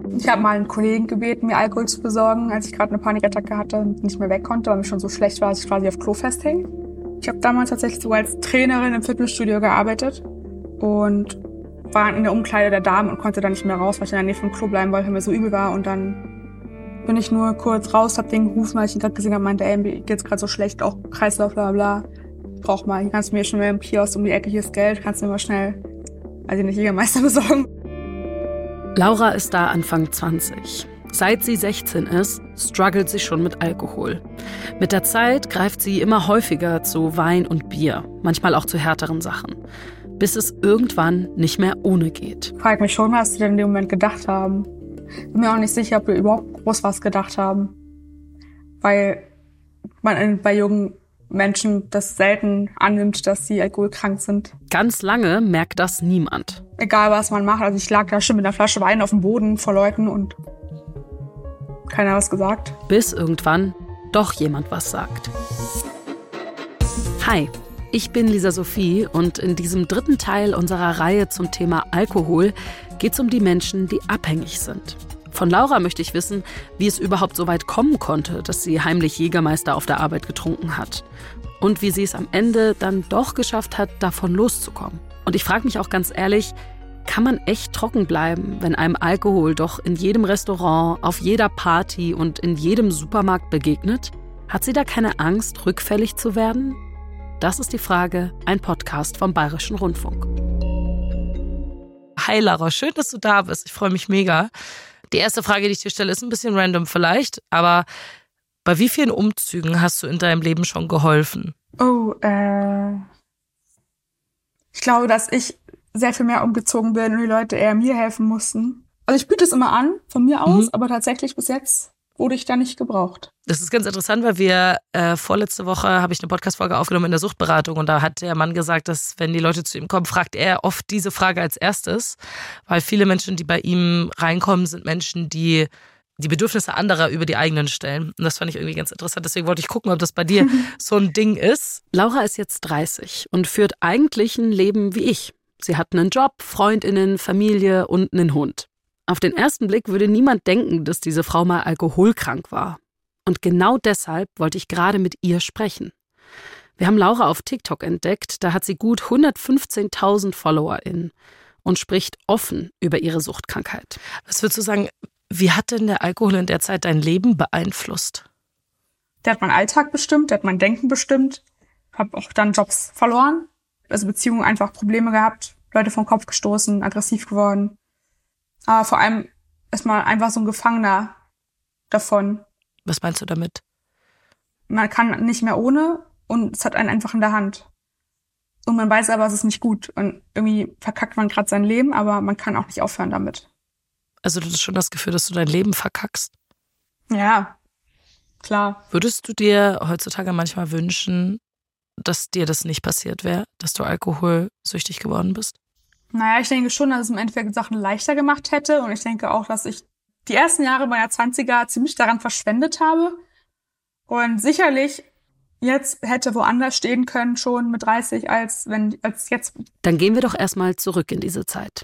Ich habe mal einen Kollegen gebeten, mir Alkohol zu besorgen, als ich gerade eine Panikattacke hatte und nicht mehr weg konnte, weil mir schon so schlecht war, dass ich quasi auf Klo festhing. Ich habe damals tatsächlich sogar als Trainerin im Fitnessstudio gearbeitet und war in der Umkleide der Damen und konnte dann nicht mehr raus, weil ich in der Nähe vom Klo bleiben wollte, weil mir so übel war. Und dann bin ich nur kurz raus, hab den gerufen, weil ich ihn gerade gesehen habe, meinte, ey, mir geht's gerade so schlecht, auch Kreislauf, bla bla bla. Brauch mal, hier kannst du mir schon mal im Kiosk um die Ecke, hier ist Geld, kannst du mir mal schnell, also nicht Jägermeister besorgen. Laura ist da Anfang 20. Seit sie 16 ist, struggelt sie schon mit Alkohol. Mit der Zeit greift sie immer häufiger zu Wein und Bier, manchmal auch zu härteren Sachen, bis es irgendwann nicht mehr ohne geht. Ich frage mich schon, was die denn in dem Moment gedacht haben. Bin mir auch nicht sicher, ob die überhaupt groß was gedacht haben. Weil man bei jungen Menschen das selten annimmt, dass sie alkoholkrank sind. Ganz lange merkt das niemand. Egal, was man macht. Also ich lag da schon mit einer Flasche Wein auf dem Boden vor Leuten und keiner hat was gesagt. Bis irgendwann doch jemand was sagt. Hi, ich bin Lisa Sophie und in diesem 3. Teil unserer Reihe zum Thema Alkohol geht es um die Menschen, die abhängig sind. Von Laura möchte ich wissen, wie es überhaupt so weit kommen konnte, dass sie heimlich Jägermeister auf der Arbeit getrunken hat. Und wie sie es am Ende dann doch geschafft hat, davon loszukommen. Und ich frage mich auch ganz ehrlich, kann man echt trocken bleiben, wenn einem Alkohol doch in jedem Restaurant, auf jeder Party und in jedem Supermarkt begegnet? Hat sie da keine Angst, rückfällig zu werden? Das ist die Frage, ein Podcast vom Bayerischen Rundfunk. Hi Laura, schön, dass du da bist. Ich freue mich mega. Die erste Frage, die ich dir stelle, ist ein bisschen random vielleicht, aber bei wie vielen Umzügen hast du in deinem Leben schon geholfen? Ich glaube, dass ich sehr viel mehr umgezogen bin und die Leute eher mir helfen mussten. Also ich biete es immer an, von mir aus, aber tatsächlich bis jetzt wurde ich da nicht gebraucht. Das ist ganz interessant, weil wir vorletzte Woche habe ich eine Podcast-Folge aufgenommen in der Suchtberatung und da hat der Mann gesagt, dass wenn die Leute zu ihm kommen, fragt er oft diese Frage als erstes, weil viele Menschen, die bei ihm reinkommen, sind Menschen, die die Bedürfnisse anderer über die eigenen stellen. Und das fand ich irgendwie ganz interessant. Deswegen wollte ich gucken, ob das bei dir so ein Ding ist. Laura ist jetzt 30 und führt eigentlich ein Leben wie ich. Sie hat einen Job, FreundInnen, Familie und einen Hund. Auf den ersten Blick würde niemand denken, dass diese Frau mal alkoholkrank war. Und genau deshalb wollte ich gerade mit ihr sprechen. Wir haben Laura auf TikTok entdeckt, da hat sie gut 115.000 FollowerInnen und spricht offen über ihre Suchtkrankheit. Was würdest du sagen, wie hat denn der Alkohol in der Zeit dein Leben beeinflusst? Der hat meinen Alltag bestimmt, der hat mein Denken bestimmt. Ich habe auch dann Jobs verloren, also Beziehungen einfach Probleme gehabt, Leute vom Kopf gestoßen, aggressiv geworden. Aber vor allem ist man einfach so ein Gefangener davon. Was meinst du damit? Man kann nicht mehr ohne und es hat einen einfach in der Hand. Und man weiß aber, es ist nicht gut. Und irgendwie verkackt man gerade sein Leben, aber man kann auch nicht aufhören damit. Also du hast schon das Gefühl, dass du dein Leben verkackst? Ja, klar. Würdest du dir heutzutage manchmal wünschen, dass dir das nicht passiert wäre, dass du alkoholsüchtig geworden bist? Naja, ich denke schon, dass es im Endeffekt Sachen leichter gemacht hätte. Und ich denke auch, dass ich die ersten Jahre meiner 20er ziemlich daran verschwendet habe. Und sicherlich jetzt hätte woanders stehen können, schon mit 30, als jetzt. Dann gehen wir doch erstmal zurück in diese Zeit.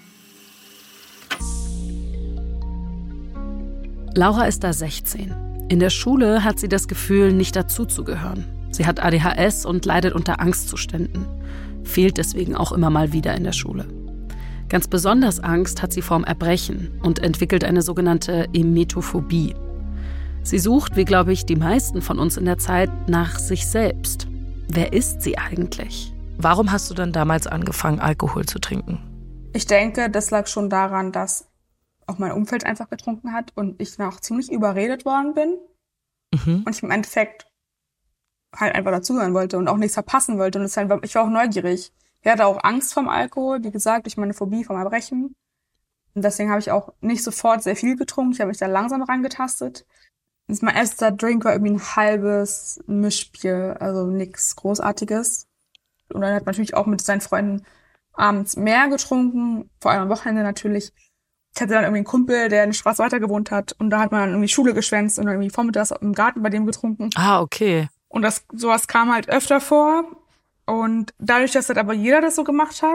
Laura ist da 16. In der Schule hat sie das Gefühl, nicht dazuzugehören. Sie hat ADHS und leidet unter Angstzuständen. Fehlt deswegen auch immer mal wieder in der Schule. Ganz besonders Angst hat sie vorm Erbrechen und entwickelt eine sogenannte Emetophobie. Sie sucht, wie glaube ich die meisten von uns in der Zeit, nach sich selbst. Wer ist sie eigentlich? Warum hast du dann damals angefangen, Alkohol zu trinken? Ich denke, das lag schon daran, dass auch mein Umfeld einfach getrunken hat und ich dann auch ziemlich überredet worden bin. Und ich im Endeffekt halt einfach dazugehören wollte und auch nichts verpassen wollte. Und ich war auch neugierig. Ich hatte auch Angst vom Alkohol, wie gesagt, durch meine Phobie vom Erbrechen. Und deswegen habe ich auch nicht sofort sehr viel getrunken. Ich habe mich da langsam rangetastet. Mein erster Drink war irgendwie ein halbes Mischbier, also nichts Großartiges. Und dann hat man natürlich auch mit seinen Freunden abends mehr getrunken, vor allem am Wochenende natürlich. Ich hatte dann irgendwie einen Kumpel, der eine Straße weiter gewohnt hat. Und da hat man dann irgendwie Schule geschwänzt und dann irgendwie vormittags im Garten bei dem getrunken. Ah, okay. Und sowas kam halt öfter vor. Und dadurch, dass halt aber jeder das so gemacht hat,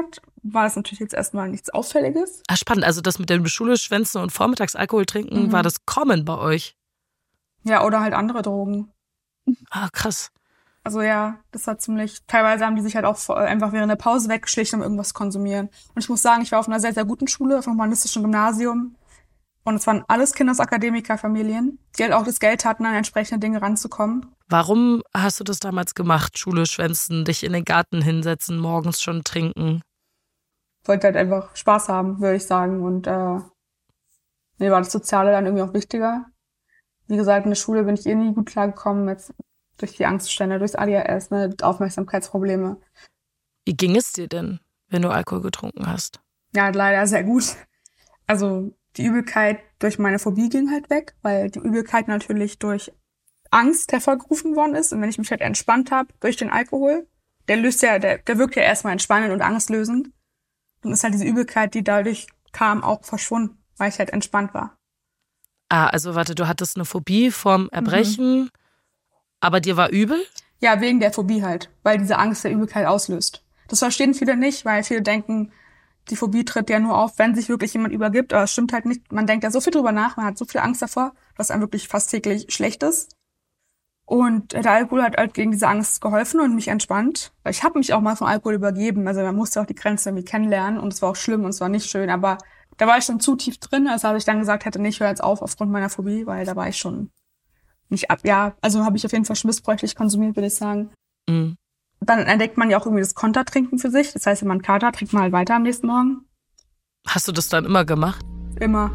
war das natürlich jetzt erstmal nichts Auffälliges. Ah, spannend. Also das mit dem Schule schwänzen und vormittags Alkohol trinken, war das common bei euch? Ja, oder halt andere Drogen. Ah, krass. Also ja, das war teilweise haben die sich halt auch einfach während der Pause weggeschlichen, um irgendwas zu konsumieren. Und ich muss sagen, ich war auf einer sehr, sehr guten Schule, auf einem humanistischen Gymnasium. Und es waren alles Kinder aus Akademikerfamilien, die halt auch das Geld hatten, an entsprechende Dinge ranzukommen. Warum hast du das damals gemacht? Schule schwänzen, dich in den Garten hinsetzen, morgens schon trinken? Ich wollte halt einfach Spaß haben, würde ich sagen. Und mir war das Soziale dann irgendwie auch wichtiger. Wie gesagt, in der Schule bin ich nie gut klargekommen, jetzt durch die Angstzustände, durchs ADHS, Aufmerksamkeitsprobleme. Wie ging es dir denn, wenn du Alkohol getrunken hast? Ja, leider sehr gut. Also die Übelkeit durch meine Phobie ging halt weg, weil die Übelkeit natürlich durch Angst hervorgerufen worden ist. Und wenn ich mich halt entspannt habe durch den Alkohol, der wirkt ja erstmal entspannend und angstlösend. Dann ist halt diese Übelkeit, die dadurch kam, auch verschwunden, weil ich halt entspannt war. Ah, also warte, du hattest eine Phobie vorm Erbrechen, aber dir war übel? Ja, wegen der Phobie halt, weil diese Angst der Übelkeit auslöst. Das verstehen viele nicht, weil viele denken, die Phobie tritt ja nur auf, wenn sich wirklich jemand übergibt, aber es stimmt halt nicht. Man denkt ja so viel drüber nach, man hat so viel Angst davor, dass einem wirklich fast täglich schlecht ist. Und der Alkohol hat halt gegen diese Angst geholfen und mich entspannt. Ich habe mich auch mal vom Alkohol übergeben, also man musste auch die Grenze irgendwie kennenlernen und es war auch schlimm und es war nicht schön, aber da war ich schon zu tief drin, also habe ich dann gesagt, hätte nicht, hör jetzt auf aufgrund meiner Phobie, weil da war ich schon nicht also habe ich auf jeden Fall schon missbräuchlich konsumiert, würde ich sagen. Mhm. Dann entdeckt man ja auch irgendwie das Kontertrinken für sich. Das heißt, wenn man einen Kater hat, trinkt man halt weiter am nächsten Morgen. Hast du das dann immer gemacht? Immer.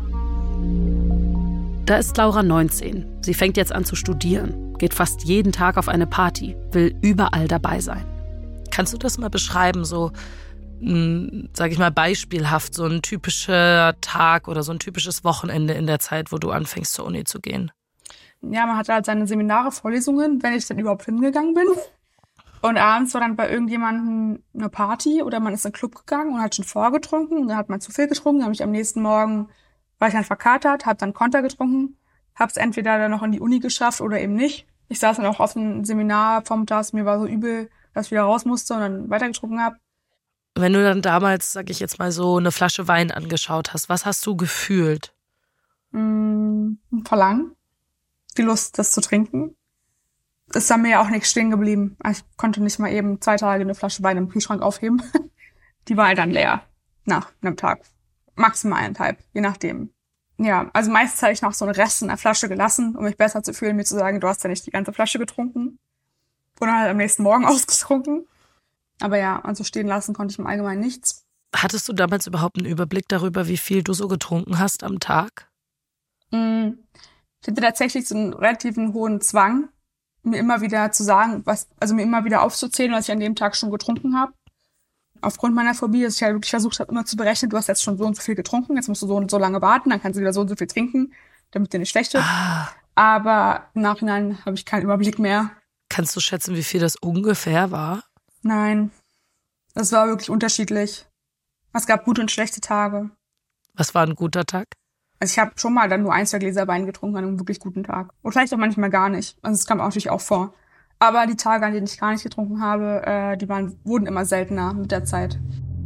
Da ist Laura 19. Sie fängt jetzt an zu studieren, geht fast jeden Tag auf eine Party, will überall dabei sein. Kannst du das mal beschreiben, so, sag ich mal, beispielhaft, so ein typischer Tag oder so ein typisches Wochenende in der Zeit, wo du anfängst, zur Uni zu gehen? Ja, man hatte halt seine Seminare, Vorlesungen, wenn ich dann überhaupt hingegangen bin. Und abends war dann bei irgendjemandem eine Party oder man ist in den Club gegangen und hat schon vorgetrunken. Und dann hat man zu viel getrunken. Dann habe ich am nächsten Morgen, war ich dann verkatert, habe dann Konter getrunken. Habe es entweder dann noch in die Uni geschafft oder eben nicht. Ich saß dann auch auf einem Seminar vormittags, mir war so übel, dass ich wieder raus musste und dann weitergetrunken habe. Wenn du dann damals, sag ich jetzt mal so, eine Flasche Wein angeschaut hast, was hast du gefühlt? Verlangen. Die Lust, das zu trinken. Ist dann mir ja auch nichts stehen geblieben. Ich konnte nicht mal eben 2 Tage eine Flasche Wein im Kühlschrank aufheben. Die war halt dann leer. Nach einem Tag. Maximal 1,5, je nachdem. Ja, also meistens habe ich noch so einen Rest in der Flasche gelassen, um mich besser zu fühlen, mir zu sagen, du hast ja nicht die ganze Flasche getrunken. Oder halt am nächsten Morgen ausgetrunken. Aber ja, also stehen lassen konnte ich im Allgemeinen nichts. Hattest du damals überhaupt einen Überblick darüber, wie viel du so getrunken hast am Tag? Ich hatte tatsächlich so einen relativen hohen Zwang, mir immer wieder zu sagen, mir immer wieder aufzuzählen, was ich an dem Tag schon getrunken habe. Aufgrund meiner Phobie, dass ich halt wirklich versucht habe, immer zu berechnen, du hast jetzt schon so und so viel getrunken, jetzt musst du so und so lange warten, dann kannst du wieder so und so viel trinken, damit dir nicht schlecht wird. Aber im Nachhinein habe ich keinen Überblick mehr. Kannst du schätzen, wie viel das ungefähr war? Nein, das war wirklich unterschiedlich. Es gab gute und schlechte Tage. Was war ein guter Tag? Also ich habe schon mal dann nur 1, 2 Gläser Wein getrunken an einem wirklich guten Tag. Und vielleicht auch manchmal gar nicht. Also es kam auch natürlich auch vor. Aber die Tage, an denen ich gar nicht getrunken habe, wurden immer seltener mit der Zeit.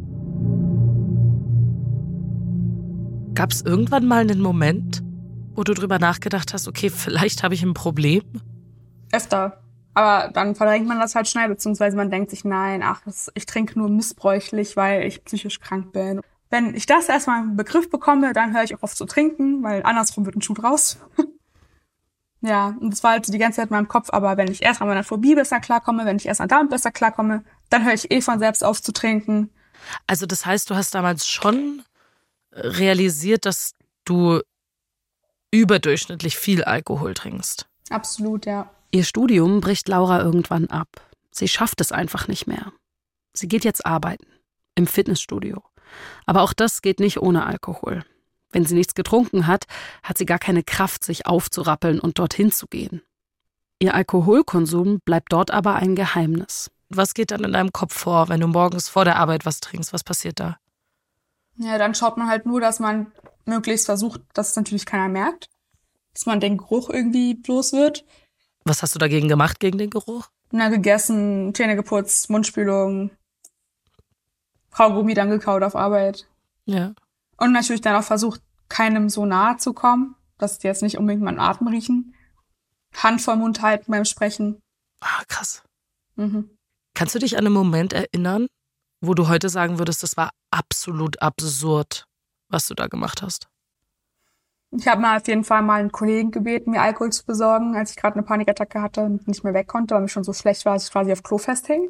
Gab es irgendwann mal einen Moment, wo du drüber nachgedacht hast, okay, vielleicht habe ich ein Problem? Öfter. Aber dann verdrängt man das halt schnell, beziehungsweise man denkt sich, nein, ich trinke nur missbräuchlich, weil ich psychisch krank bin. Wenn ich das erstmal im Begriff bekomme, dann höre ich auch auf zu trinken, weil andersrum wird ein Schuh draus. Ja, und das war halt so die ganze Zeit in meinem Kopf, aber wenn ich erst an meiner Phobie besser klarkomme, wenn ich erst an damit besser klarkomme, dann höre ich von selbst auf zu trinken. Also das heißt, du hast damals schon realisiert, dass du überdurchschnittlich viel Alkohol trinkst. Absolut, ja. Ihr Studium bricht Laura irgendwann ab. Sie schafft es einfach nicht mehr. Sie geht jetzt arbeiten, im Fitnessstudio. Aber auch das geht nicht ohne Alkohol. Wenn sie nichts getrunken hat, hat sie gar keine Kraft, sich aufzurappeln und dorthin zu gehen. Ihr Alkoholkonsum bleibt dort aber ein Geheimnis. Was geht dann in deinem Kopf vor, wenn du morgens vor der Arbeit was trinkst? Was passiert da? Ja, dann schaut man halt nur, dass man möglichst versucht, dass es natürlich keiner merkt. Dass man den Geruch irgendwie los wird. Was hast du dagegen gemacht, gegen den Geruch? Na, gegessen, Zähne geputzt, Mundspülung. Kaugummi dann gekaut auf Arbeit. Ja. Und natürlich dann auch versucht, keinem so nahe zu kommen, dass die jetzt nicht unbedingt meinen Atem riechen. Hand vor Mund halten beim Sprechen. Ah, krass. Mhm. Kannst du dich an einen Moment erinnern, wo du heute sagen würdest, das war absolut absurd, was du da gemacht hast? Ich habe mal auf jeden Fall mal einen Kollegen gebeten, mir Alkohol zu besorgen, als ich gerade eine Panikattacke hatte und nicht mehr weg konnte, weil mir schon so schlecht war, dass ich quasi auf Klo festhing.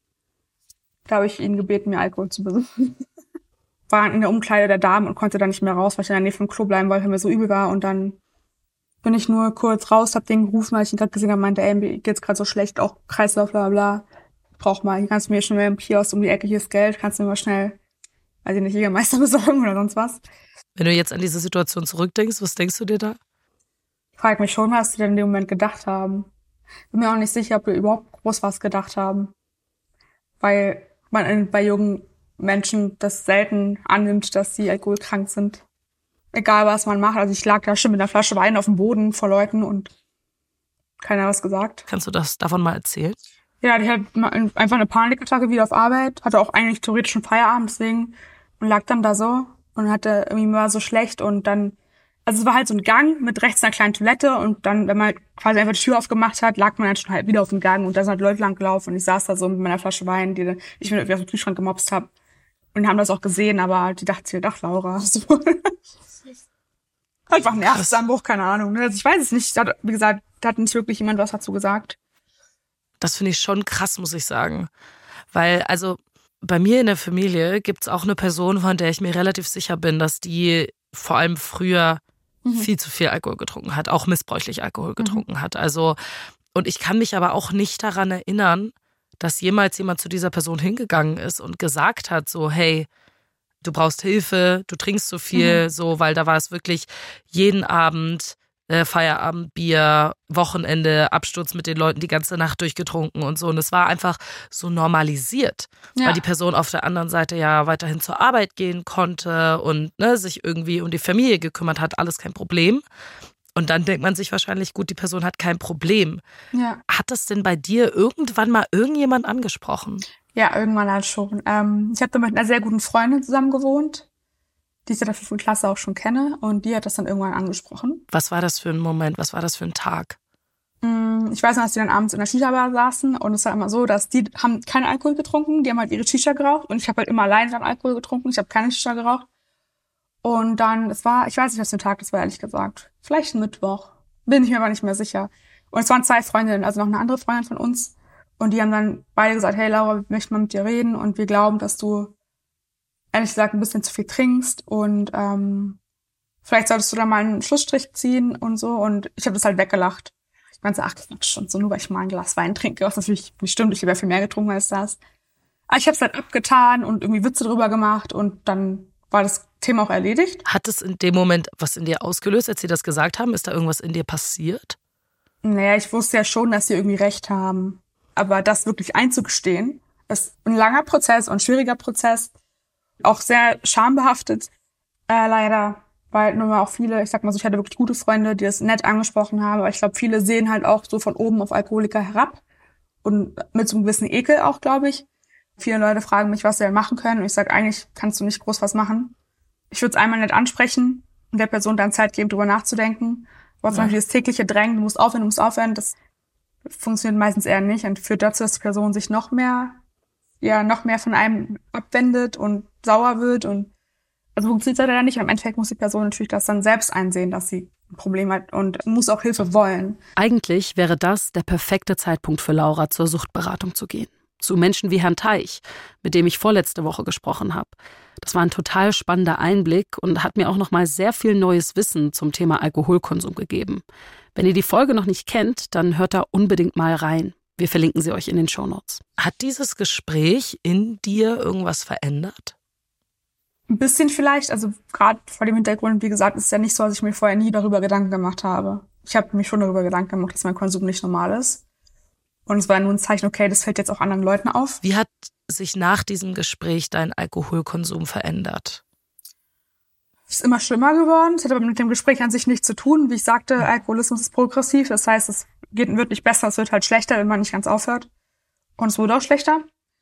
Da habe ich ihn gebeten, mir Alkohol zu besorgen. War in der Umkleide der Damen und konnte dann nicht mehr raus, weil ich in der Nähe vom Klo bleiben wollte, weil mir so übel war. Und dann bin ich nur kurz raus, hab den gerufen, weil ich ihn gerade gesehen habe, meinte, ey, mir geht's gerade so schlecht, auch Kreislauf, bla bla. Brauch mal, hier kannst du mir schnell im Kiosk um die Ecke, hier ist Geld, kannst du mir mal schnell, weiß ich nicht, Jägermeister besorgen oder sonst was. Wenn du jetzt an diese Situation zurückdenkst, was denkst du dir da? Ich frage mich schon, was die denn in dem Moment gedacht haben. Bin mir auch nicht sicher, ob die überhaupt groß was gedacht haben. Weil man bei jungen Menschen das selten annimmt, dass sie alkoholkrank sind. Egal, was man macht. Also ich lag da schon mit einer Flasche Wein auf dem Boden vor Leuten und keiner hat was gesagt. Kannst du das davon mal erzählen? Ja, die hat einfach eine Panikattacke wieder auf Arbeit. Hatte auch eigentlich theoretisch schon Feierabend, deswegen. Und lag dann da so und hatte irgendwie war so schlecht und dann, also es war halt so ein Gang mit rechts einer kleinen Toilette und dann, wenn man quasi einfach die Tür aufgemacht hat, lag man dann schon halt wieder auf dem Gang und da sind halt Leute lang gelaufen und ich saß da so mit meiner Flasche Wein, die ich mir irgendwie aus dem Kühlschrank gemopst habe. Und die haben das auch gesehen, aber die dachten sich, ach Laura, so. Einfach ein Nervenzusammenbruch, keine Ahnung. Ne? Also ich weiß es nicht. Wie gesagt, da hat nicht wirklich jemand was dazu gesagt. Das finde ich schon krass, muss ich sagen. Weil, also bei mir in der Familie gibt es auch eine Person, von der ich mir relativ sicher bin, dass die vor allem früher viel zu viel Alkohol getrunken hat, auch missbräuchlich Alkohol getrunken hat. Also, und ich kann mich aber auch nicht daran erinnern, dass jemals jemand zu dieser Person hingegangen ist und gesagt hat, so, hey, du brauchst Hilfe, du trinkst zu viel, so, weil da war es wirklich jeden Abend Feierabendbier, Wochenende, Absturz mit den Leuten die ganze Nacht durchgetrunken und so. Und es war einfach so normalisiert, weil die Person auf der anderen Seite ja weiterhin zur Arbeit gehen konnte und sich irgendwie um die Familie gekümmert hat, alles kein Problem. Und dann denkt man sich wahrscheinlich, gut, die Person hat kein Problem. Ja. Hat das denn bei dir irgendwann mal irgendjemand angesprochen? Ja, irgendwann halt schon. Ich habe da mit einer sehr guten Freundin zusammen gewohnt, die ich seit der 5. Klasse auch schon kenne. Und die hat das dann irgendwann angesprochen. Was war das für ein Moment? Was war das für ein Tag? Ich weiß noch, dass die dann abends in der Shisha-Bar saßen. Und es war immer so, dass die haben keinen Alkohol getrunken. Die haben halt ihre Shisha geraucht. Und ich habe halt immer alleine dann Alkohol getrunken. Ich habe keine Shisha geraucht. Und dann, ich weiß nicht, was für ein Tag das war, ehrlich gesagt. Vielleicht ein Mittwoch. Bin ich mir aber nicht mehr sicher. Und es waren 2 Freundinnen, also noch eine andere Freundin von uns. Und die haben dann beide gesagt, hey Laura, wir möchten mal mit dir reden. Und wir glauben, dass du, ehrlich gesagt, ein bisschen zu viel trinkst. Und vielleicht solltest du da mal einen Schlussstrich ziehen und so. Und ich habe das halt weggelacht. Ich meinte, ach, das ist schon so, nur weil ich mal ein Glas Wein trinke. Was natürlich nicht stimmt, ich habe ja viel mehr getrunken als das. Aber ich habe es halt abgetan und irgendwie Witze drüber gemacht. Und dann war das Thema auch erledigt. Hat es in dem Moment was in dir ausgelöst, als sie das gesagt haben? Ist da irgendwas in dir passiert? Naja, ich wusste ja schon, dass sie irgendwie recht haben. Aber das wirklich einzugestehen, ist ein langer Prozess und ein schwieriger Prozess. Auch sehr schambehaftet, leider. Weil nun mal auch viele, ich sag mal so, ich hatte wirklich gute Freunde, die das nett angesprochen haben. Aber ich glaube, viele sehen halt auch so von oben auf Alkoholiker herab. Und mit so einem gewissen Ekel auch, glaube ich. Viele Leute fragen mich, was sie denn machen können. Und ich sage, eigentlich kannst du nicht groß was machen. Ich würde es einmal nett ansprechen und der Person dann Zeit geben, drüber nachzudenken. Aber zum Beispiel das tägliche Drängen, du musst aufhören, das funktioniert meistens eher nicht und führt dazu, dass die Person sich noch mehr von einem abwendet und sauer wird. Und also funktioniert das leider nicht. Und im Endeffekt muss die Person natürlich das dann selbst einsehen, dass sie ein Problem hat und muss auch Hilfe wollen. Eigentlich wäre das der perfekte Zeitpunkt für Laura, zur Suchtberatung zu gehen. Zu Menschen wie Herrn Teich, mit dem ich vorletzte Woche gesprochen habe. Das war ein total spannender Einblick und hat mir auch noch mal sehr viel neues Wissen zum Thema Alkoholkonsum gegeben. Wenn ihr die Folge noch nicht kennt, dann hört da unbedingt mal rein. Wir verlinken sie euch in den Shownotes. Hat dieses Gespräch in dir irgendwas verändert? Ein bisschen vielleicht, also gerade vor dem Hintergrund, wie gesagt, ist es ja nicht so, dass ich mir vorher nie darüber Gedanken gemacht habe. Ich habe mich schon darüber Gedanken gemacht, dass mein Konsum nicht normal ist. Und es war nur ein Zeichen, okay, das fällt jetzt auch anderen Leuten auf. Wie hat sich nach diesem Gespräch dein Alkoholkonsum verändert? Es ist immer schlimmer geworden. Es hat aber mit dem Gespräch an sich nichts zu tun. Wie ich sagte, Alkoholismus ist progressiv. Das heißt, wird nicht besser, es wird halt schlechter, wenn man nicht ganz aufhört. Und es wurde auch schlechter.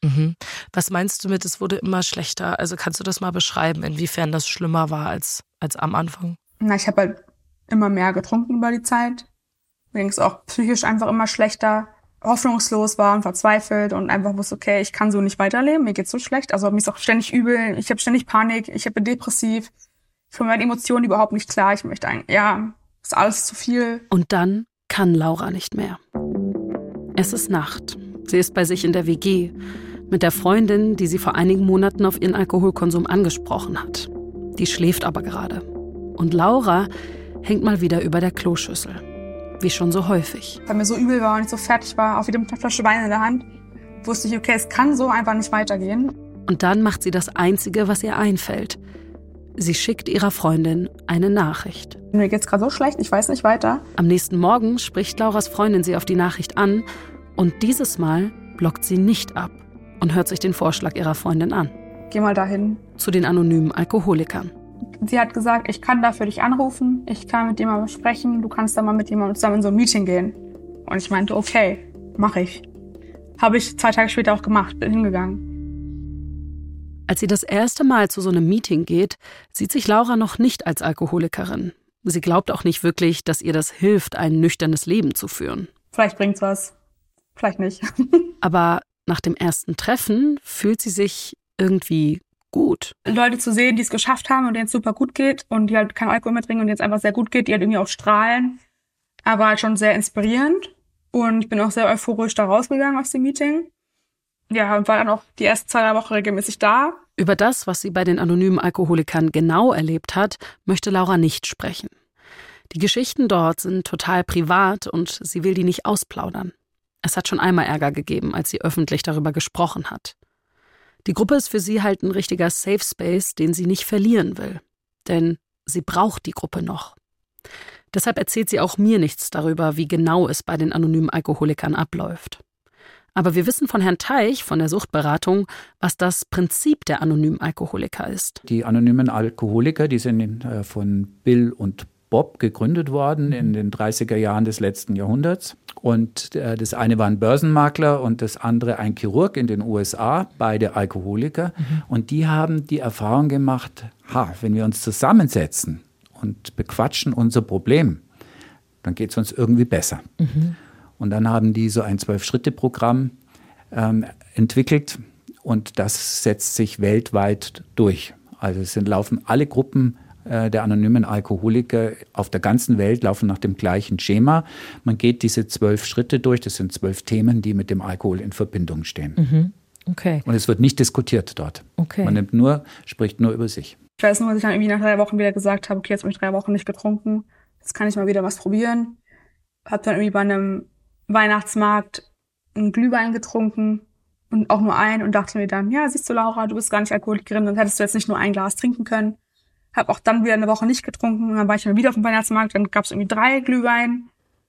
Mhm. Was meinst du mit, es wurde immer schlechter? Also kannst du das mal beschreiben, inwiefern das schlimmer war als am Anfang? Na, ich habe halt immer mehr getrunken über die Zeit. Mir ging es auch psychisch einfach immer schlechter, hoffnungslos war und verzweifelt und einfach wusste, okay, ich kann so nicht weiterleben, mir geht's so schlecht. Also mir ist auch ständig übel, ich habe ständig Panik, ich bin depressiv, ich komme mit Emotionen überhaupt nicht klar. Ich möchte eigentlich, ist alles zu viel. Und dann kann Laura nicht mehr. Es ist Nacht. Sie ist bei sich in der WG mit der Freundin, die sie vor einigen Monaten auf ihren Alkoholkonsum angesprochen hat. Die schläft aber gerade. Und Laura hängt mal wieder über der Kloschüssel. Wie schon so häufig. Weil mir so übel war und ich so fertig war, auch wieder mit einer Flasche Wein in der Hand, wusste ich, okay, es kann so einfach nicht weitergehen. Und dann macht sie das Einzige, was ihr einfällt. Sie schickt ihrer Freundin eine Nachricht. Mir geht's gerade so schlecht, ich weiß nicht weiter. Am nächsten Morgen spricht Lauras Freundin sie auf die Nachricht an und dieses Mal blockt sie nicht ab und hört sich den Vorschlag ihrer Freundin an. Geh mal dahin. Zu den anonymen Alkoholikern. Sie hat gesagt, ich kann da für dich anrufen, ich kann mit jemandem sprechen, du kannst da mal mit jemandem zusammen in so ein Meeting gehen. Und ich meinte, okay, mache ich. Habe ich 2 Tage später auch gemacht, bin hingegangen. Als sie das erste Mal zu so einem Meeting geht, sieht sich Laura noch nicht als Alkoholikerin. Sie glaubt auch nicht wirklich, dass ihr das hilft, ein nüchternes Leben zu führen. Vielleicht bringt's was, vielleicht nicht. Aber nach dem ersten Treffen fühlt sie sich irgendwie gut. Leute zu sehen, die es geschafft haben und denen es super gut geht und die halt keinen Alkohol mehr trinken und denen es einfach sehr gut geht, die halt irgendwie auch strahlen, aber halt schon sehr inspirierend. Und ich bin auch sehr euphorisch da rausgegangen aus dem Meeting. Ja, und war dann auch die ersten 2-3 Wochen regelmäßig da. Über das, was sie bei den anonymen Alkoholikern genau erlebt hat, möchte Laura nicht sprechen. Die Geschichten dort sind total privat und sie will die nicht ausplaudern. Es hat schon einmal Ärger gegeben, als sie öffentlich darüber gesprochen hat. Die Gruppe ist für sie halt ein richtiger Safe Space, den sie nicht verlieren will. Denn sie braucht die Gruppe noch. Deshalb erzählt sie auch mir nichts darüber, wie genau es bei den anonymen Alkoholikern abläuft. Aber wir wissen von Herrn Teich, von der Suchtberatung, was das Prinzip der anonymen Alkoholiker ist. Die anonymen Alkoholiker, die sind von Bill und Bob gegründet worden in den 30er Jahren des letzten Jahrhunderts. Und das eine war ein Börsenmakler und das andere ein Chirurg in den USA, beide Alkoholiker. Und die haben die Erfahrung gemacht, wenn wir uns zusammensetzen und bequatschen unser Problem, dann geht es uns irgendwie besser. Und dann haben die so ein 12-Schritte-Programm entwickelt und das setzt sich weltweit durch. Also laufen alle Gruppen der anonymen Alkoholiker auf der ganzen Welt laufen nach dem gleichen Schema. Man geht diese 12 Schritte durch, das sind 12 Themen, die mit dem Alkohol in Verbindung stehen. Okay. Und es wird nicht diskutiert dort. Okay. Man spricht nur über sich. Ich weiß nur, dass ich dann irgendwie nach 3 Wochen wieder gesagt habe, okay, jetzt habe ich 3 Wochen nicht getrunken, jetzt kann ich mal wieder was probieren. Habe dann irgendwie bei einem Weihnachtsmarkt einen Glühwein getrunken und auch nur einen und dachte mir dann, ja, siehst du, Laura, du bist gar nicht Alkoholikerin, dann hättest du jetzt nicht nur ein Glas trinken können. Habe auch dann wieder eine Woche nicht getrunken und dann war ich mal wieder auf dem Weihnachtsmarkt, dann gab es irgendwie 3 Glühwein.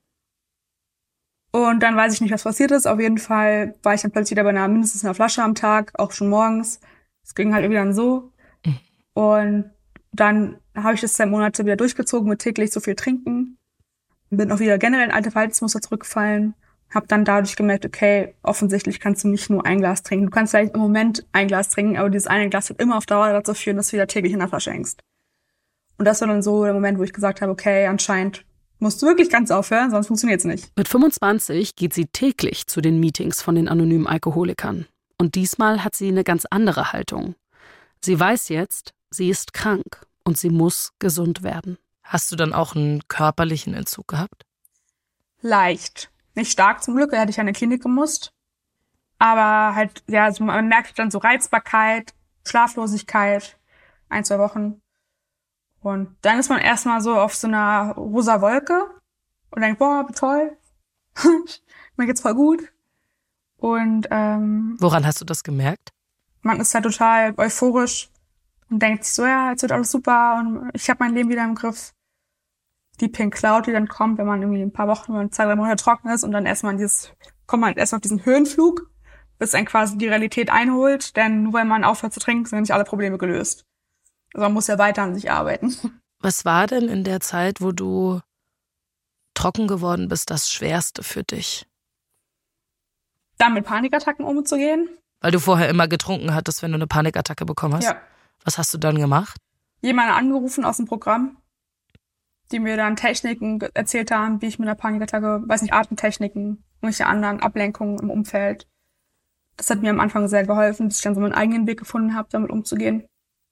Und dann weiß ich nicht, was passiert ist. Auf jeden Fall war ich dann plötzlich wieder bei mindestens einer Flasche am Tag, auch schon morgens. Es ging halt irgendwie dann so. Und dann habe ich das 2 Monate wieder durchgezogen mit täglich so viel trinken. Bin auch wieder generell in alte Verhaltensmuster zurückgefallen. Habe dann dadurch gemerkt, okay, offensichtlich kannst du nicht nur ein Glas trinken. Du kannst vielleicht im Moment ein Glas trinken, aber dieses eine Glas wird immer auf Dauer dazu führen, dass du wieder täglich in der Flasche hängst. Und das war dann so der Moment, wo ich gesagt habe, okay, anscheinend musst du wirklich ganz aufhören, sonst funktioniert's nicht. Mit 25 geht sie täglich zu den Meetings von den anonymen Alkoholikern. Und diesmal hat sie eine ganz andere Haltung. Sie weiß jetzt, sie ist krank und sie muss gesund werden. Hast du dann auch einen körperlichen Entzug gehabt? Leicht. Nicht stark zum Glück, da hätte ich an eine Klinik gemusst. Aber halt, ja, also man merkt dann so Reizbarkeit, Schlaflosigkeit, 1-2 Wochen. Und dann ist man erstmal so auf so einer rosa Wolke und denkt, boah, wie toll, mir geht's voll gut. Und woran hast du das gemerkt? Man ist halt total euphorisch und denkt sich so, ja, jetzt wird alles super und ich habe mein Leben wieder im Griff. Die Pink Cloud, die dann kommt, wenn man irgendwie ein paar Wochen, 2-3 Monate trocken ist und dann kommt man erstmal auf diesen Höhenflug, bis einen quasi die Realität einholt, denn nur weil man aufhört zu trinken, sind nicht alle Probleme gelöst. Also man muss ja weiter an sich arbeiten. Was war denn in der Zeit, wo du trocken geworden bist, das Schwerste für dich? Dann mit Panikattacken umzugehen. Weil du vorher immer getrunken hattest, wenn du eine Panikattacke bekommen hast? Ja. Was hast du dann gemacht? Jemanden angerufen aus dem Programm, die mir dann Techniken erzählt haben, wie ich mit einer Panikattacke, Atemtechniken, irgendwelche anderen Ablenkungen im Umfeld. Das hat mir am Anfang sehr geholfen, bis ich dann so meinen eigenen Weg gefunden habe, damit umzugehen.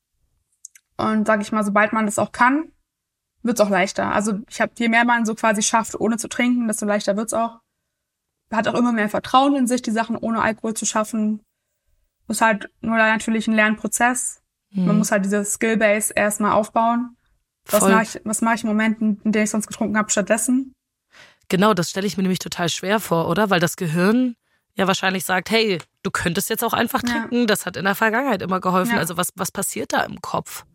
Und sag ich mal, sobald man das auch kann, wird's auch leichter. Also je mehr man so quasi schafft, ohne zu trinken, desto leichter wird's auch. Man hat auch immer mehr Vertrauen in sich, die Sachen ohne Alkohol zu schaffen. Ist halt nur natürlich ein Lernprozess. Man muss halt diese Skillbase erstmal aufbauen. Was mache ich in Momenten, in denen ich sonst getrunken habe, stattdessen? Genau, das stelle ich mir nämlich total schwer vor, oder? Weil das Gehirn ja wahrscheinlich sagt, hey, du könntest jetzt auch einfach trinken. Ja. Das hat in der Vergangenheit immer geholfen. Ja. Also was passiert da im Kopf?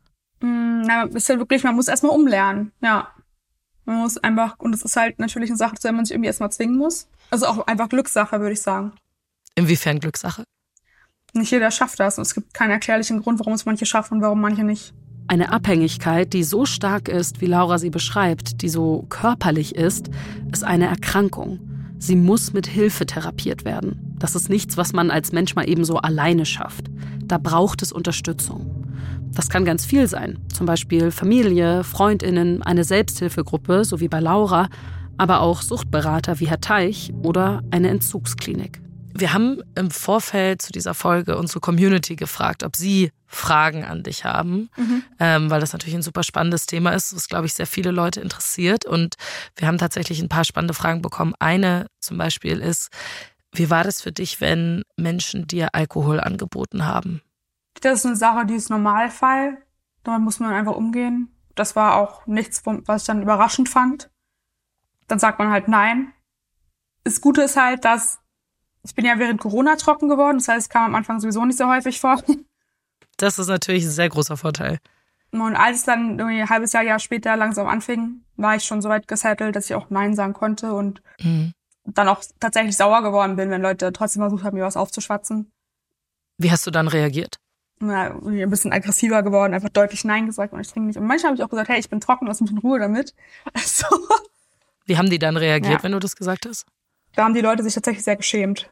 Ist ja wirklich, man muss erstmal umlernen. Ja. Man muss einfach, und das ist halt natürlich eine Sache, zu der man sich irgendwie erstmal zwingen muss. Also auch einfach Glückssache, würde ich sagen. Inwiefern Glückssache? Nicht jeder schafft das. Und es gibt keinen erklärlichen Grund, warum es manche schaffen und warum manche nicht. Eine Abhängigkeit, die so stark ist, wie Laura sie beschreibt, die so körperlich ist eine Erkrankung. Sie muss mit Hilfe therapiert werden. Das ist nichts, was man als Mensch mal eben so alleine schafft. Da braucht es Unterstützung. Das kann ganz viel sein. Zum Beispiel Familie, FreundInnen, eine Selbsthilfegruppe, so wie bei Laura, aber auch Suchtberater wie Herr Teich oder eine Entzugsklinik. Wir haben im Vorfeld zu dieser Folge unsere Community gefragt, ob sie Fragen an dich haben, weil das natürlich ein super spannendes Thema ist, was, glaube ich, sehr viele Leute interessiert. Und wir haben tatsächlich ein paar spannende Fragen bekommen. Eine zum Beispiel ist, wie war das für dich, wenn Menschen dir Alkohol angeboten haben? Das ist eine Sache, die ist Normalfall. Damit muss man einfach umgehen. Das war auch nichts, was ich dann überraschend fand. Dann sagt man halt nein. Das Gute ist halt, dass ich bin ja während Corona trocken geworden. Das heißt, es kam am Anfang sowieso nicht so häufig vor. Das ist natürlich ein sehr großer Vorteil. Und als es dann irgendwie ein halbes Jahr später langsam anfing, war ich schon so weit gesettelt, dass ich auch Nein sagen konnte und dann auch tatsächlich sauer geworden bin, wenn Leute trotzdem versucht haben, mir was aufzuschwatzen. Wie hast du dann reagiert? Ja, ein bisschen aggressiver geworden, einfach deutlich Nein gesagt und ich trinke nicht. Und manchmal habe ich auch gesagt, hey, ich bin trocken, lass mich in Ruhe damit. Also, wie haben die dann reagiert, wenn du das gesagt hast? Da haben die Leute sich tatsächlich sehr geschämt.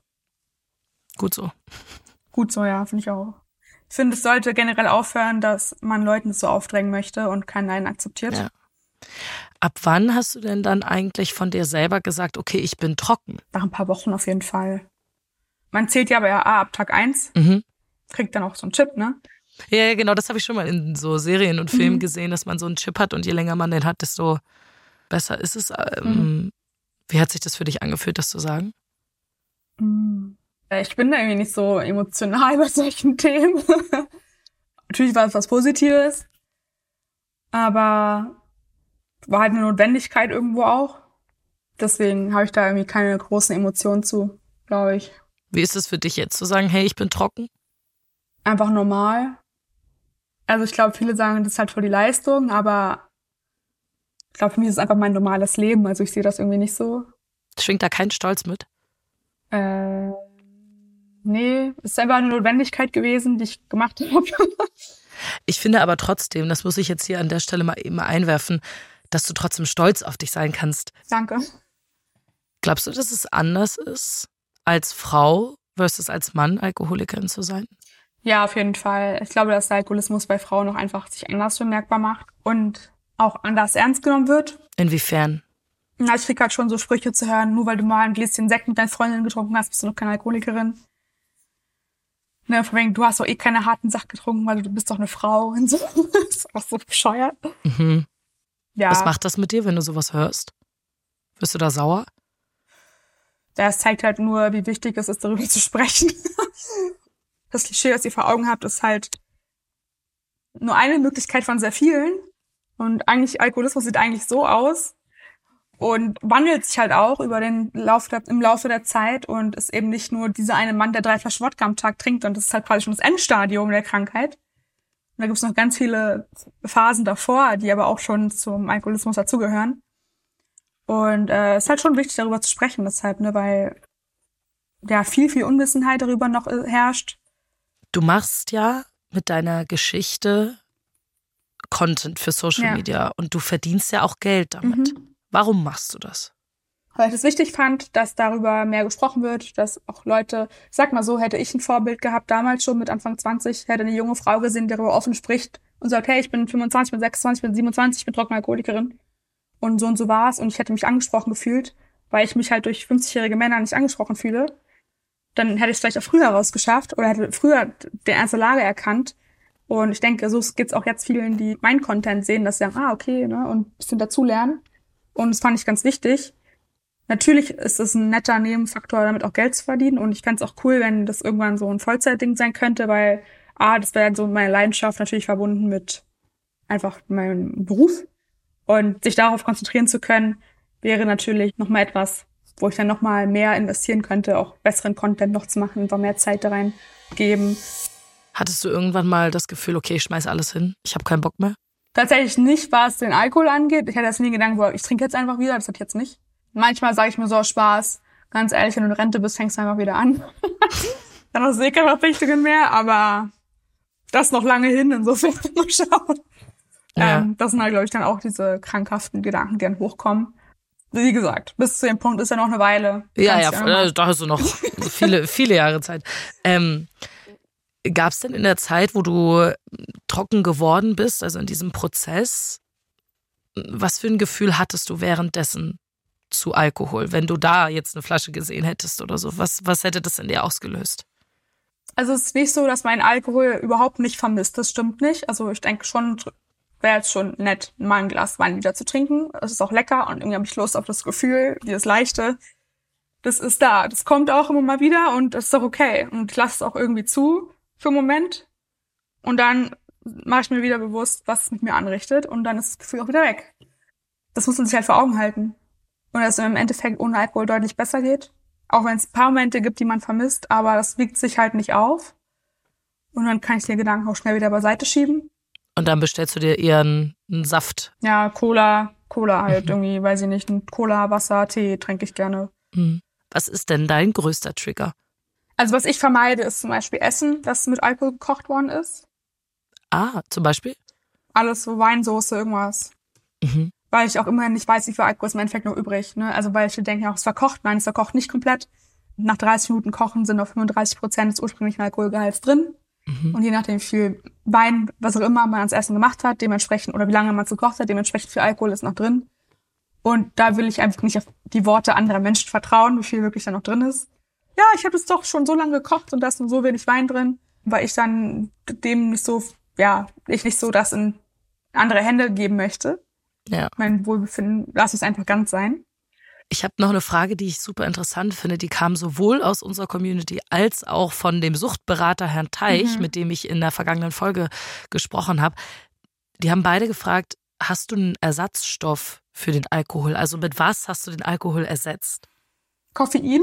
Gut so. Gut so, ja, finde ich auch. Ich finde, es sollte generell aufhören, dass man Leuten das so aufdrängen möchte und kein Nein akzeptiert. Ja. Ab wann hast du denn dann eigentlich von dir selber gesagt, okay, ich bin trocken? Nach ein paar Wochen auf jeden Fall. Man zählt ja aber ab Tag 1, kriegt dann auch so einen Chip, ne? Ja, genau, das habe ich schon mal in so Serien und Filmen gesehen, dass man so einen Chip hat und je länger man den hat, desto besser ist es. Wie hat sich das für dich angefühlt, das zu sagen? Ich bin da irgendwie nicht so emotional bei solchen Themen. Natürlich war es was Positives, aber war halt eine Notwendigkeit irgendwo auch. Deswegen habe ich da irgendwie keine großen Emotionen zu, glaube ich. Wie ist es für dich jetzt zu sagen, hey, ich bin trocken? Einfach normal. Also ich glaube, viele sagen, das ist halt voll die Leistung, aber ich glaube, für mich ist es einfach mein normales Leben. Also ich sehe das irgendwie nicht so. Schwingt da kein Stolz mit? Nee, es ist einfach eine Notwendigkeit gewesen, die ich gemacht habe. Ich finde aber trotzdem, das muss ich jetzt hier an der Stelle mal eben einwerfen, dass du trotzdem stolz auf dich sein kannst. Danke. Glaubst du, dass es anders ist, als Frau versus als Mann Alkoholikerin zu sein? Ja, auf jeden Fall. Ich glaube, dass der Alkoholismus bei Frauen noch einfach sich anders bemerkbar macht und auch anders ernst genommen wird. Inwiefern? Na, ich krieg halt schon so Sprüche zu hören, nur weil du mal ein Gläschen Sekt mit deinen Freundinnen getrunken hast, bist du noch keine Alkoholikerin. Ne, von wegen, du hast doch eh keine harten Sachen getrunken, weil du bist doch eine Frau und so. Das ist auch so bescheuert. Ja. Was macht das mit dir, wenn du sowas hörst? Wirst du da sauer? Das zeigt halt nur, wie wichtig es ist, darüber zu sprechen. Das Klischee, das ihr vor Augen habt, ist halt nur eine Möglichkeit von sehr vielen. Und eigentlich, Alkoholismus sieht eigentlich so aus und wandelt sich halt auch im Laufe der Zeit und ist eben nicht nur dieser eine Mann, der 3 Flaschen Wodka am Tag trinkt und das ist halt quasi schon das Endstadium der Krankheit. Und da gibt es noch ganz viele Phasen davor, die aber auch schon zum Alkoholismus dazugehören. Und es ist halt schon wichtig, darüber zu sprechen, deshalb, ne, weil ja viel, viel Unwissenheit darüber noch herrscht. Du machst ja mit deiner Geschichte Content für Social Media und du verdienst ja auch Geld damit. Warum machst du das? weil ich es wichtig fand, dass darüber mehr gesprochen wird, dass auch Leute, sag mal so, hätte ich ein Vorbild gehabt, damals schon mit Anfang 20, hätte eine junge Frau gesehen, die darüber offen spricht und sagt, hey, ich bin 25, ich bin 26, ich bin 27, ich bin trockene Alkoholikerin. Und so war es. Und ich hätte mich angesprochen gefühlt, weil ich mich halt durch 50-jährige Männer nicht angesprochen fühle. Dann hätte ich es vielleicht auch früher rausgeschafft oder hätte früher die ernste Lage erkannt. Und ich denke, so geht's auch jetzt vielen, die meinen Content sehen, dass sie sagen, okay, ne, und ein bisschen dazulernen. Und das fand ich ganz wichtig. Natürlich ist es ein netter Nebenfaktor, damit auch Geld zu verdienen. Und ich fände es auch cool, wenn das irgendwann so ein Vollzeitding sein könnte, weil das wäre so meine Leidenschaft natürlich verbunden mit einfach meinem Beruf. Und sich darauf konzentrieren zu können, wäre natürlich nochmal etwas, wo ich dann nochmal mehr investieren könnte, auch besseren Content noch zu machen, einfach mehr Zeit da reingeben. Hattest du irgendwann mal das Gefühl, okay, ich schmeiß alles hin, ich habe keinen Bock mehr? Tatsächlich nicht, was den Alkohol angeht. Ich hatte jetzt nie Gedanken, ich trinke jetzt einfach wieder, das hatte ich jetzt nicht. Manchmal sage ich mir so aus Spaß, ganz ehrlich, wenn du in Rente bist, fängst du einfach wieder an. Dann hast du eh keine Verpflichtungen mehr, aber das ist noch lange hin, insofern mal schauen. Ja. Das sind halt, glaube ich, dann auch diese krankhaften Gedanken, die dann hochkommen. Wie gesagt, bis zu dem Punkt ist ja noch eine Weile. Ja, da hast du noch viele Jahre Zeit. Gab es denn in der Zeit, wo du trocken geworden bist, also in diesem Prozess, was für ein Gefühl hattest du währenddessen zu Alkohol, wenn du da jetzt eine Flasche gesehen hättest oder so? Was hätte das in dir ausgelöst? Also es ist nicht so, dass mein Alkohol überhaupt nicht vermisst, das stimmt nicht. Also ich denke schon, wäre jetzt schon nett, mal ein Glas Wein wieder zu trinken. Es ist auch lecker und irgendwie habe ich Lust auf das Gefühl, dieses Leichte. Das ist da. Das kommt auch immer mal wieder und das ist doch okay. Und ich lasse es auch irgendwie zu für einen Moment. Und dann mache ich mir wieder bewusst, was es mit mir anrichtet und dann ist das Gefühl auch wieder weg. Das muss man sich halt vor Augen halten. Und dass es im Endeffekt ohne Alkohol deutlich besser geht. Auch wenn es ein paar Momente gibt, die man vermisst, aber das wiegt sich halt nicht auf. Und dann kann ich den Gedanken auch schnell wieder beiseite schieben. Und dann bestellst du dir eher einen Saft? Ja, Cola halt irgendwie, weiß ich nicht, ein Cola, Wasser, Tee trinke ich gerne. Was ist denn dein größter Trigger? Also was ich vermeide, ist zum Beispiel Essen, das mit Alkohol gekocht worden ist. Zum Beispiel? Alles so Weinsoße, irgendwas. Weil ich auch immer nicht weiß, wie viel Alkohol ist im Endeffekt noch übrig. Ne? Also weil ich denke, es verkocht. Nein, es verkocht nicht komplett. Nach 30 Minuten Kochen sind noch 35% des ursprünglichen Alkoholgehalts drin. Und je nachdem, wie viel Wein, was auch immer man ans Essen gemacht hat, dementsprechend, oder wie lange man es gekocht hat, dementsprechend viel Alkohol ist noch drin. Und da will ich einfach nicht auf die Worte anderer Menschen vertrauen, wie viel wirklich da noch drin ist. Ja, ich habe es doch schon so lange gekocht und da ist nur so wenig Wein drin, weil ich dann dem nicht so, ich nicht so das in andere Hände geben möchte. Ja. Mein Wohlbefinden lasse ich es einfach ganz sein. Ich habe noch eine Frage, die ich super interessant finde. Die kam sowohl aus unserer Community als auch von dem Suchtberater Herrn Teich, mit dem ich in der vergangenen Folge gesprochen habe. Die haben beide gefragt, hast du einen Ersatzstoff für den Alkohol? Also mit was hast du den Alkohol ersetzt? Koffein.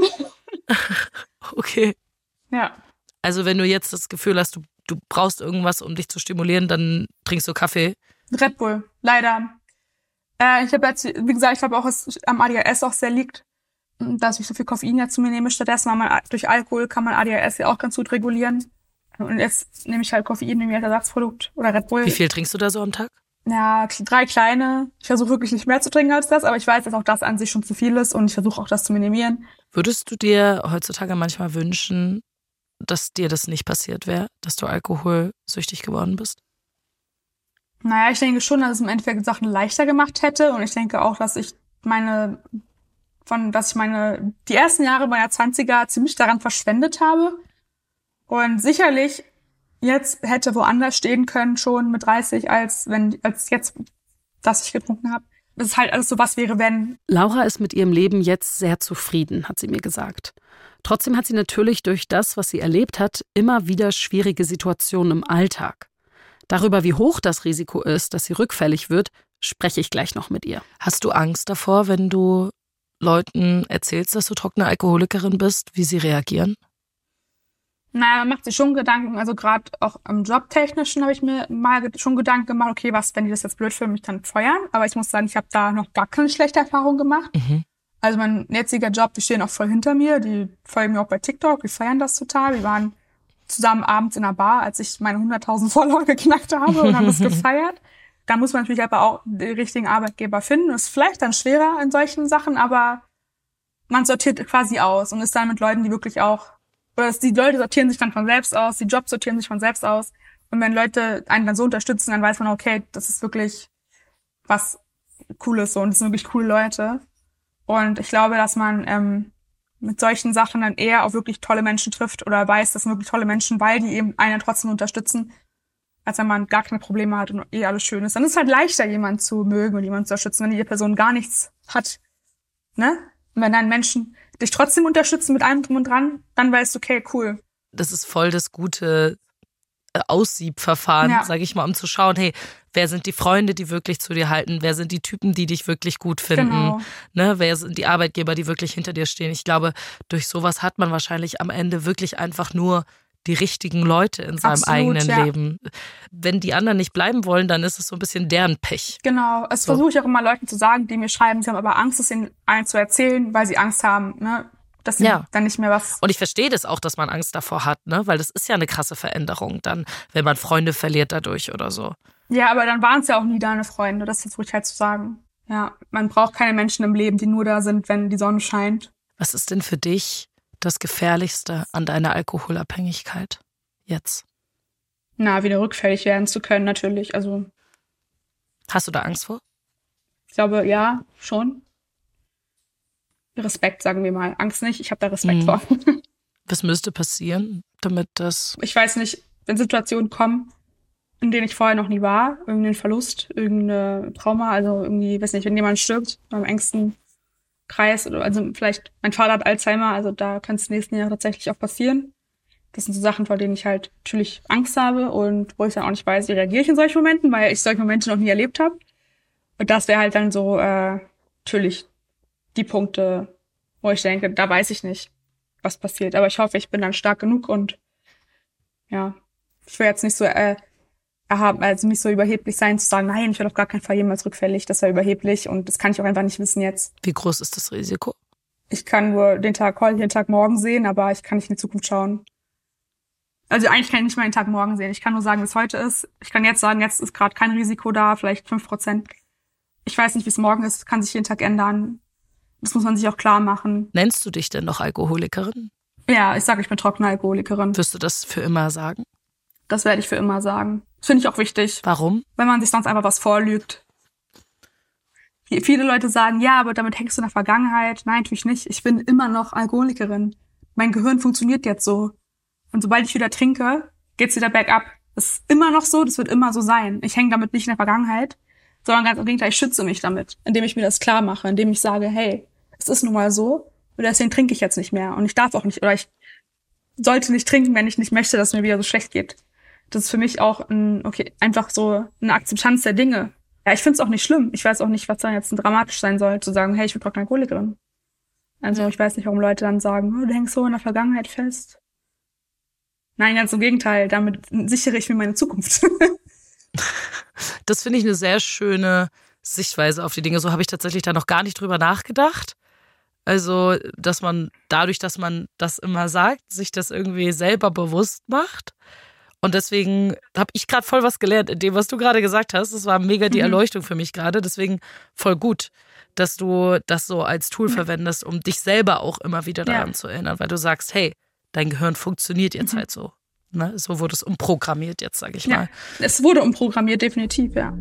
Okay. Ja. Also wenn du jetzt das Gefühl hast, du brauchst irgendwas, um dich zu stimulieren, dann trinkst du Kaffee? Red Bull, leider. Ich habe jetzt, wie gesagt, ich glaube auch, es am ADHS auch sehr liegt, dass ich so viel Koffein ja zu mir nehme. Stattdessen, durch Alkohol kann man ADHS ja auch ganz gut regulieren. Und jetzt nehme ich halt Koffein, nehme ich als Ersatzprodukt oder Red Bull. Wie viel trinkst du da so am Tag? Ja, 3 kleine. Ich versuche wirklich nicht mehr zu trinken als das, aber ich weiß, dass auch das an sich schon zu viel ist und ich versuche auch das zu minimieren. Würdest du dir heutzutage manchmal wünschen, dass dir das nicht passiert wäre, dass du alkoholsüchtig geworden bist? Naja, ich denke schon, dass es im Endeffekt Sachen leichter gemacht hätte und ich denke auch, dass ich die ersten Jahre meiner 20er ziemlich daran verschwendet habe und sicherlich jetzt hätte woanders stehen können schon mit 30 als jetzt, dass ich getrunken habe. Das ist halt alles so, was wäre, wenn. Laura ist mit ihrem Leben jetzt sehr zufrieden, hat sie mir gesagt. Trotzdem hat sie natürlich durch das, was sie erlebt hat, immer wieder schwierige Situationen im Alltag. Darüber, wie hoch das Risiko ist, dass sie rückfällig wird, spreche ich gleich noch mit ihr. Hast du Angst davor, wenn du Leuten erzählst, dass du trockene Alkoholikerin bist, wie sie reagieren? Naja, man macht sich schon Gedanken, also gerade auch im Jobtechnischen habe ich mir mal schon Gedanken gemacht, okay, was, wenn die das jetzt blöd für mich dann feuern? Aber ich muss sagen, ich habe da noch gar keine schlechte Erfahrung gemacht. Also mein jetziger Job, die stehen auch voll hinter mir, die folgen mir auch bei TikTok, die feiern das total. Wir waren zusammen abends in der Bar, als ich meine 100.000 Follower geknackt habe und haben das gefeiert. Da muss man natürlich aber auch den richtigen Arbeitgeber finden. Das ist vielleicht dann schwerer in solchen Sachen, aber man sortiert quasi aus und ist dann mit Leuten, die wirklich auch, oder die Leute sortieren sich dann von selbst aus, die Jobs sortieren sich von selbst aus. Und wenn Leute einen dann so unterstützen, dann weiß man, okay, das ist wirklich was Cooles so und das sind wirklich coole Leute. Und ich glaube, dass man mit solchen Sachen dann eher auf wirklich tolle Menschen trifft oder weiß, das sind wirklich tolle Menschen, weil die eben einen trotzdem unterstützen, als wenn man gar keine Probleme hat und alles schön ist. Dann ist es halt leichter, jemanden zu mögen und jemanden zu unterstützen, wenn die Person gar nichts hat. Ne? Und wenn dann Menschen dich trotzdem unterstützen mit allem drum und dran, dann weißt du, okay, cool. Das ist voll das gute Aussiebverfahren, sag ich mal, um zu schauen, hey, wer sind die Freunde, die wirklich zu dir halten? Wer sind die Typen, die dich wirklich gut finden? Genau. Ne? Wer sind die Arbeitgeber, die wirklich hinter dir stehen? Ich glaube, durch sowas hat man wahrscheinlich am Ende wirklich einfach nur die richtigen Leute in seinem eigenen Leben. Wenn die anderen nicht bleiben wollen, dann ist es so ein bisschen deren Pech. Genau, das versuche ich auch immer Leuten zu sagen, die mir schreiben, sie haben aber Angst, es ihnen allen zu erzählen, weil sie Angst haben, ne? Dass sie dann nicht mehr was... Und ich verstehe das auch, dass man Angst davor hat, ne? Weil das ist ja eine krasse Veränderung dann, wenn man Freunde verliert dadurch oder so. Ja, aber dann waren es ja auch nie deine Freunde, das versuche ich halt zu sagen. Ja, man braucht keine Menschen im Leben, die nur da sind, wenn die Sonne scheint. Was ist denn für dich das Gefährlichste an deiner Alkoholabhängigkeit jetzt? Na, wieder rückfällig werden zu können, natürlich. Also. Hast du da Angst vor? Ich glaube, ja, schon. Respekt, sagen wir mal. Angst nicht, ich habe da Respekt vor. Was müsste passieren, damit das... Ich weiß nicht, wenn Situationen kommen, in denen ich vorher noch nie war, irgendein Verlust, irgendein Trauma, also irgendwie, weiß nicht, wenn jemand stirbt, beim engsten Kreis, oder also vielleicht, mein Vater hat Alzheimer, also da kann es nächsten Jahr tatsächlich auch passieren. Das sind so Sachen, vor denen ich halt natürlich Angst habe und wo ich dann auch nicht weiß, wie reagiere ich in solchen Momenten, weil ich solche Momente noch nie erlebt habe. Und das wäre halt dann so natürlich die Punkte, wo ich denke, da weiß ich nicht, was passiert. Aber ich hoffe, ich bin dann stark genug und ja, ich will jetzt nicht so also nicht so überheblich sein, zu sagen, nein, ich werde auf gar keinen Fall jemals rückfällig, das wäre überheblich und das kann ich auch einfach nicht wissen jetzt. Wie groß ist das Risiko? Ich kann nur den Tag heute, den Tag morgen sehen, aber ich kann nicht in die Zukunft schauen. Also eigentlich kann ich nicht mal den Tag morgen sehen. Ich kann nur sagen, wie es heute ist. Ich kann jetzt sagen, jetzt ist gerade kein Risiko da, vielleicht 5%. Ich weiß nicht, wie es morgen ist, kann sich jeden Tag ändern. Das muss man sich auch klar machen. Nennst du dich denn noch Alkoholikerin? Ja, ich sage, ich bin trockene Alkoholikerin. Wirst du das für immer sagen? Das werde ich für immer sagen. Das finde ich auch wichtig. Warum? Wenn man sich sonst einfach was vorlügt. Viele Leute sagen, ja, aber damit hängst du in der Vergangenheit. Nein, tue ich nicht. Ich bin immer noch Alkoholikerin. Mein Gehirn funktioniert jetzt so. Und sobald ich wieder trinke, geht's wieder bergab. Das ist immer noch so, das wird immer so sein. Ich hänge damit nicht in der Vergangenheit, sondern ganz im Gegenteil, ich schütze mich damit, indem ich mir das klar mache, indem ich sage, hey, es ist nun mal so, und deswegen trinke ich jetzt nicht mehr. Und ich darf auch nicht, oder ich sollte nicht trinken, wenn ich nicht möchte, dass es mir wieder so schlecht geht. Das ist für mich auch einfach so eine Akzeptanz der Dinge. Ja, ich finde es auch nicht schlimm. Ich weiß auch nicht, was da jetzt dramatisch sein soll, zu sagen, hey, ich bin trockene Alkoholikerin. Also ich weiß nicht, warum Leute dann sagen, oh, du hängst so in der Vergangenheit fest. Nein, ganz im Gegenteil, damit sichere ich mir meine Zukunft. Das finde ich eine sehr schöne Sichtweise auf die Dinge. So habe ich tatsächlich da noch gar nicht drüber nachgedacht. Also, dass man dadurch, dass man das immer sagt, sich das irgendwie selber bewusst macht. Und deswegen habe ich gerade voll was gelernt in dem, was du gerade gesagt hast. Das war mega die Erleuchtung für mich gerade. Deswegen voll gut, dass du das so als Tool verwendest, um dich selber auch immer wieder daran zu erinnern. Weil du sagst, hey, dein Gehirn funktioniert jetzt halt so. Ne? So wurde es umprogrammiert jetzt, sage ich mal. Es wurde umprogrammiert, definitiv, ja.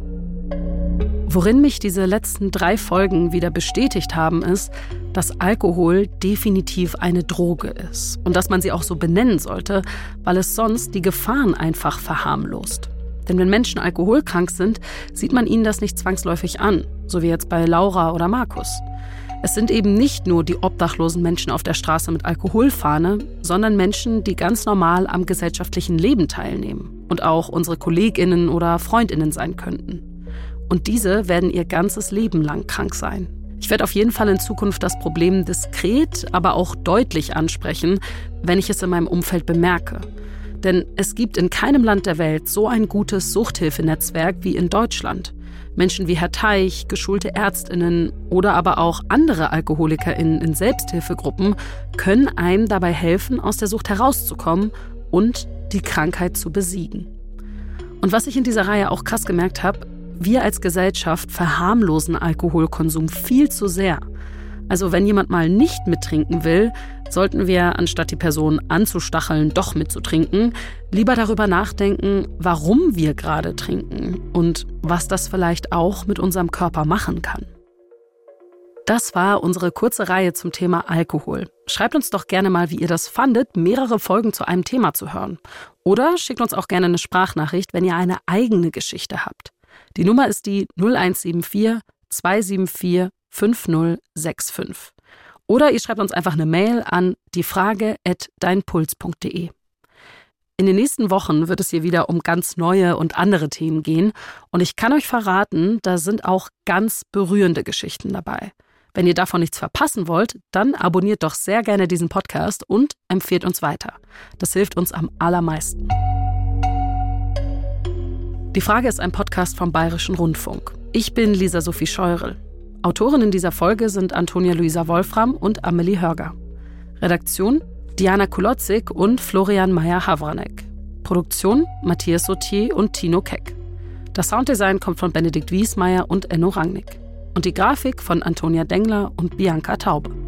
Worin mich diese letzten 3 Folgen wieder bestätigt haben, ist, dass Alkohol definitiv eine Droge ist und dass man sie auch so benennen sollte, weil es sonst die Gefahren einfach verharmlost. Denn wenn Menschen alkoholkrank sind, sieht man ihnen das nicht zwangsläufig an, so wie jetzt bei Laura oder Markus. Es sind eben nicht nur die obdachlosen Menschen auf der Straße mit Alkoholfahne, sondern Menschen, die ganz normal am gesellschaftlichen Leben teilnehmen und auch unsere KollegInnen oder FreundInnen sein könnten. Und diese werden ihr ganzes Leben lang krank sein. Ich werde auf jeden Fall in Zukunft das Problem diskret, aber auch deutlich ansprechen, wenn ich es in meinem Umfeld bemerke. Denn es gibt in keinem Land der Welt so ein gutes Suchthilfenetzwerk wie in Deutschland. Menschen wie Herr Teich, geschulte ÄrztInnen oder aber auch andere AlkoholikerInnen in Selbsthilfegruppen können einem dabei helfen, aus der Sucht herauszukommen und die Krankheit zu besiegen. Und was ich in dieser Reihe auch krass gemerkt habe, wir als Gesellschaft verharmlosen Alkoholkonsum viel zu sehr. Also wenn jemand mal nicht mittrinken will, sollten wir, anstatt die Person anzustacheln, doch mitzutrinken, lieber darüber nachdenken, warum wir gerade trinken und was das vielleicht auch mit unserem Körper machen kann. Das war unsere kurze Reihe zum Thema Alkohol. Schreibt uns doch gerne mal, wie ihr das fandet, mehrere Folgen zu einem Thema zu hören. Oder schickt uns auch gerne eine Sprachnachricht, wenn ihr eine eigene Geschichte habt. Die Nummer ist die 0174 274 5065. Oder ihr schreibt uns einfach eine Mail an diefrage@deinpuls.de. In den nächsten Wochen wird es hier wieder um ganz neue und andere Themen gehen. Und ich kann euch verraten, da sind auch ganz berührende Geschichten dabei. Wenn ihr davon nichts verpassen wollt, dann abonniert doch sehr gerne diesen Podcast und empfehlt uns weiter. Das hilft uns am allermeisten. Die Frage ist ein Podcast vom Bayerischen Rundfunk. Ich bin Lisa Sophie Scheurel. Autorinnen dieser Folge sind Antonia Luisa Wolfram und Amelie Hörger. Redaktion Diana Kulotzig und Florian Meyer-Havranek. Produktion Matthias Sautier und Tino Keck. Das Sounddesign kommt von Benedikt Wiesmeier und Enno Rangnick. Und die Grafik von Antonia Dengler und Bianca Taube.